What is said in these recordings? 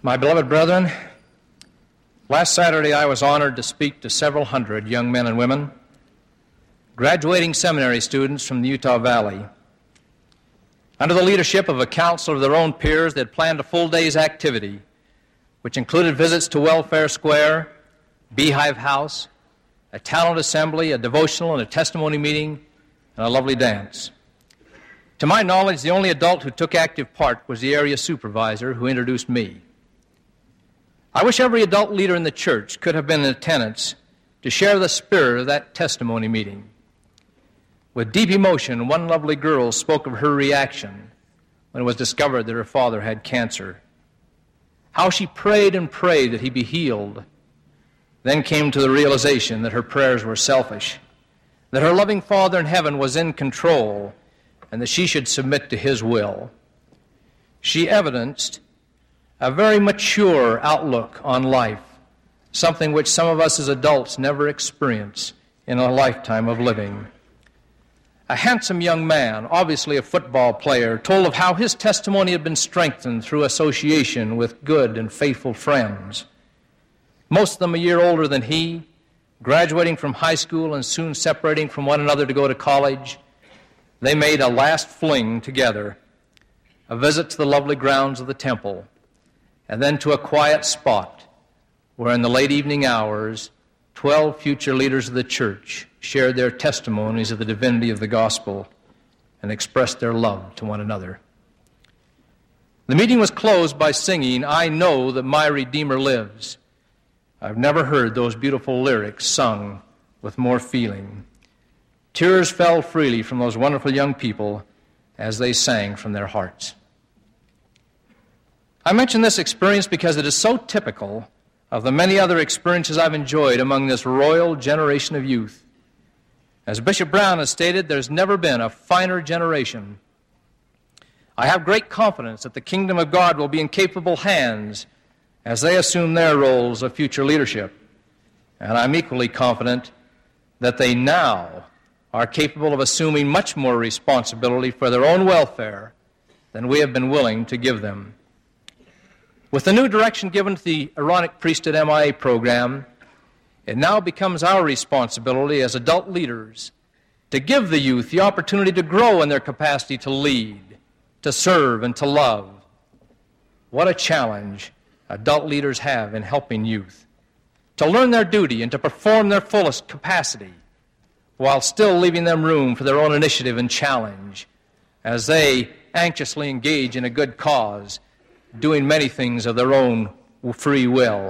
My beloved brethren, last Saturday I was honored to speak to several hundred young men and women, graduating seminary students from the Utah Valley. Under the leadership of a council of their own peers, they had planned a full day's activity, which included visits to Welfare Square, Beehive House, a talent assembly, a devotional and a testimony meeting, and a lovely dance. To my knowledge, the only adult who took active part was the area supervisor who introduced me. I wish every adult leader in the church could have been in attendance to share the spirit of that testimony meeting. With deep emotion, one lovely girl spoke of her reaction when it was discovered that her father had cancer. How she prayed and prayed that he be healed, then came to the realization that her prayers were selfish, that her loving Father in heaven was in control, and that she should submit to his will. She evidenced a very mature outlook on life, something which some of us as adults never experience in a lifetime of living. A handsome young man, obviously a football player, told of how his testimony had been strengthened through association with good and faithful friends. Most of them a year older than he, graduating from high school and soon separating from one another to go to college, they made a last fling together, a visit to the lovely grounds of the temple, and then to a quiet spot where in the late evening hours 12 future leaders of the church shared their testimonies of the divinity of the gospel and expressed their love to one another. The meeting was closed by singing, "I Know That My Redeemer Lives." I've never heard those beautiful lyrics sung with more feeling. Tears fell freely from those wonderful young people as they sang from their hearts. I mention this experience because it is so typical of the many other experiences I've enjoyed among this royal generation of youth. As Bishop Brown has stated, there's never been a finer generation. I have great confidence that the kingdom of God will be in capable hands as they assume their roles of future leadership. And I'm equally confident that they now are capable of assuming much more responsibility for their own welfare than we have been willing to give them. With the new direction given to the Aaronic Priesthood MIA program, it now becomes our responsibility as adult leaders to give the youth the opportunity to grow in their capacity to lead, to serve, and to love. What a challenge adult leaders have in helping youth to learn their duty and to perform their fullest capacity while still leaving them room for their own initiative and challenge as they anxiously engage in a good cause, doing many things of their own free will.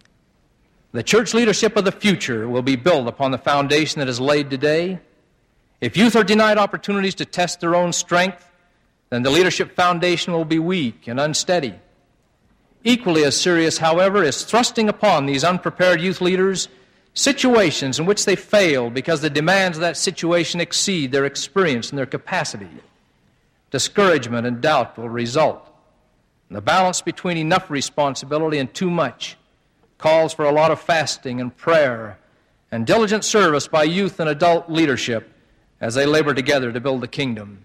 The church leadership of the future will be built upon the foundation that is laid today. If youth are denied opportunities to test their own strength, then the leadership foundation will be weak and unsteady. Equally as serious, however, is thrusting upon these unprepared youth leaders situations in which they fail because the demands of that situation exceed their experience and their capacity. Discouragement and doubt will result. And the balance between enough responsibility and too much calls for a lot of fasting and prayer and diligent service by youth and adult leadership as they labor together to build the kingdom.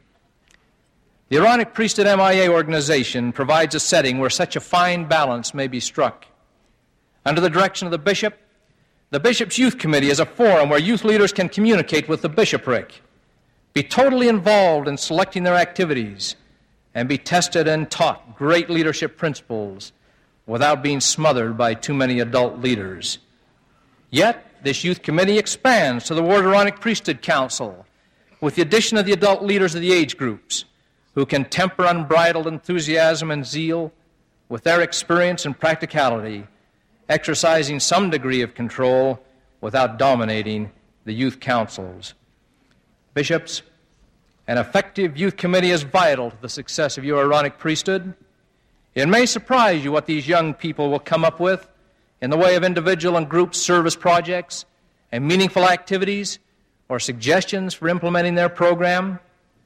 The Aaronic Priesthood MIA organization provides a setting where such a fine balance may be struck. Under the direction of the Bishop's Youth Committee is a forum where youth leaders can communicate with the bishopric, be totally involved in selecting their activities, and be tested and taught great leadership principles without being smothered by too many adult leaders. Yet, this youth committee expands to the Ward Aaronic Priesthood Council with the addition of the adult leaders of the age groups who can temper unbridled enthusiasm and zeal with their experience and practicality, exercising some degree of control without dominating the youth councils. Bishops, an effective youth committee is vital to the success of your Aaronic priesthood. It may surprise you what these young people will come up with in the way of individual and group service projects and meaningful activities or suggestions for implementing their program.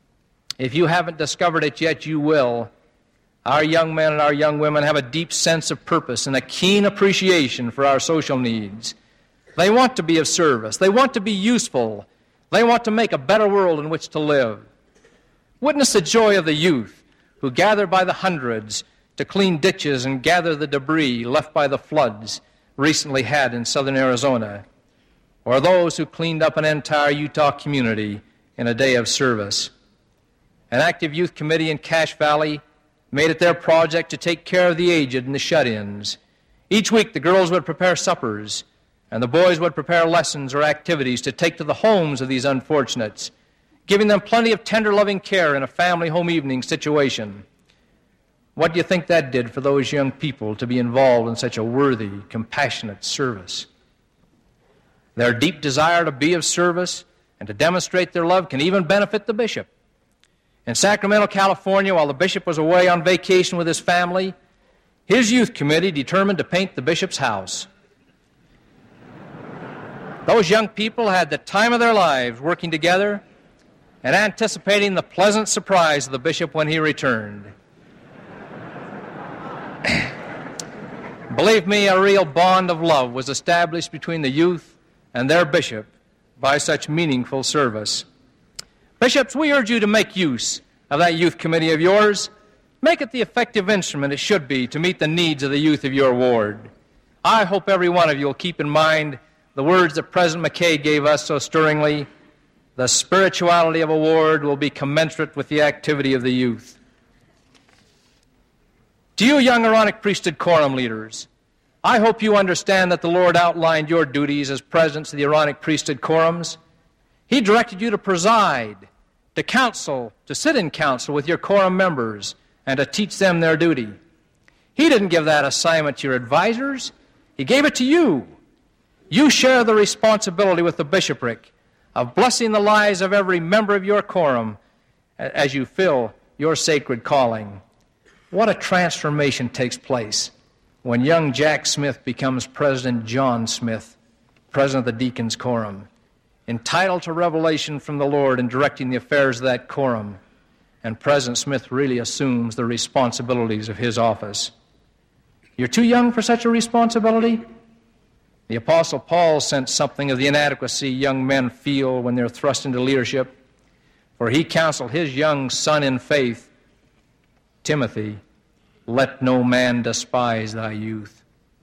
If you haven't discovered it yet, you will. Our young men and our young women have a deep sense of purpose and a keen appreciation for our social needs. They want to be of service. They want to be useful. They want to make a better world in which to live. Witness the joy of the youth who gather by the hundreds to clean ditches and gather the debris left by the floods recently had in southern Arizona, or those who cleaned up an entire Utah community in a day of service. An active youth committee in Cache Valley made it their project to take care of the aged and the shut-ins. Each week the girls would prepare suppers, and the boys would prepare lessons or activities to take to the homes of these unfortunates, giving them plenty of tender, loving care in a family home evening situation. What do you think that did for those young people to be involved in such a worthy, compassionate service? Their deep desire to be of service and to demonstrate their love can even benefit the bishop. In Sacramento, California, while the bishop was away on vacation with his family, his youth committee determined to paint the bishop's house. Those young people had the time of their lives working together and anticipating the pleasant surprise of the bishop when he returned. Believe me, a real bond of love was established between the youth and their bishop by such meaningful service. Bishops, we urge you to make use of that youth committee of yours. Make it the effective instrument it should be to meet the needs of the youth of your ward. I hope every one of you will keep in mind the words that President McKay gave us so stirringly: the spirituality of a ward will be commensurate with the activity of the youth. To you young Aaronic priesthood quorum leaders, I hope you understand that the Lord outlined your duties as presidents of the Aaronic priesthood quorums. He directed you to preside, to counsel, to sit in council with your quorum members, and to teach them their duty. He didn't give that assignment to your advisors. He gave it to you. You share the responsibility with the bishopric of blessing the lives of every member of your quorum as you fill your sacred calling. What a transformation takes place when young Jack Smith becomes President John Smith, president of the Deacons' Quorum, entitled to revelation from the Lord in directing the affairs of that quorum, and President Smith really assumes the responsibilities of his office. You're too young for such a responsibility? The Apostle Paul sensed something of the inadequacy young men feel when they're thrust into leadership, for he counseled his young son in faith, Timothy, let no man despise thy youth.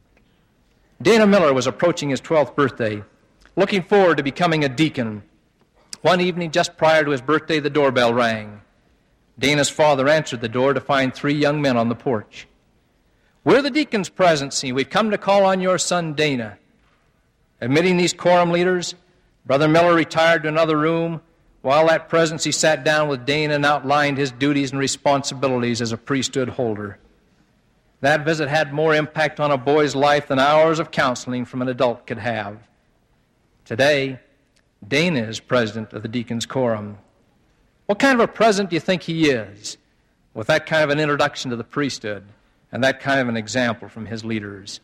Dana Miller was approaching his 12th birthday, looking forward to becoming a deacon. One evening just prior to his birthday, the doorbell rang. Dana's father answered the door to find 3 young men on the porch. We're the deacon's presidency. We've come to call on your son, Dana. Admitting these quorum leaders, Brother Miller retired to another room. While at presidency sat down with Dana and outlined his duties and responsibilities as a priesthood holder. That visit had more impact on a boy's life than hours of counseling from an adult could have. Today, Dana is president of the Deacons' Quorum. What kind of a president do you think he is, with that kind of an introduction to the priesthood and that kind of an example from his leaders?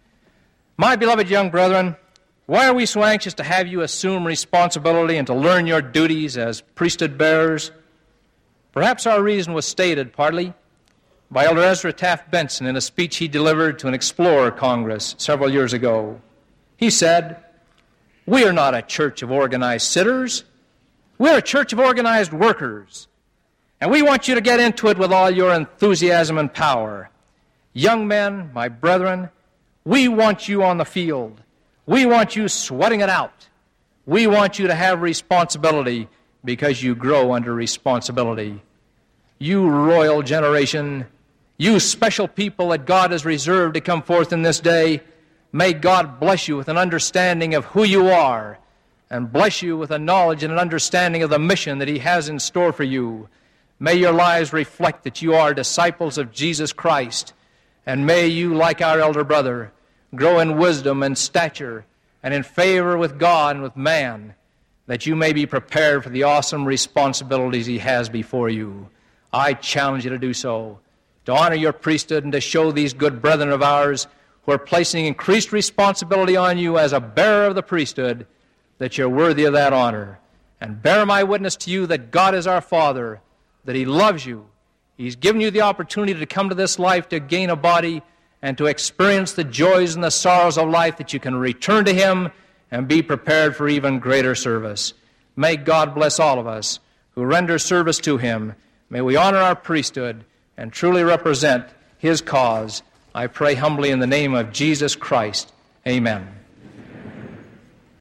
My beloved young brethren, why are we so anxious to have you assume responsibility and to learn your duties as priesthood bearers? Perhaps our reason was stated partly by Elder Ezra Taft Benson in a speech he delivered to an Explorer Congress several years ago. He said, "We are not a church of organized sitters. We're a church of organized workers. And we want you to get into it with all your enthusiasm and power. Young men, my brethren, we want you on the field. We want you sweating it out. We want you to have responsibility because you grow under responsibility. You royal generation, you special people that God has reserved to come forth in this day, may God bless you with an understanding of who you are and bless you with a knowledge and an understanding of the mission that He has in store for you. May your lives reflect that you are disciples of Jesus Christ, and may you, like our elder brother, grow in wisdom and stature and in favor with God and with man, that you may be prepared for the awesome responsibilities He has before you. I challenge you to do so, to honor your priesthood and to show these good brethren of ours who are placing increased responsibility on you as a bearer of the priesthood, that you're worthy of that honor. And bear my witness to you that God is our Father, that He loves you. He's given you the opportunity to come to this life to gain a body and to experience the joys and the sorrows of life, that you can return to Him and be prepared for even greater service. May God bless all of us who render service to Him. May we honor our priesthood and truly represent his cause. I pray humbly in the name of Jesus Christ. Amen.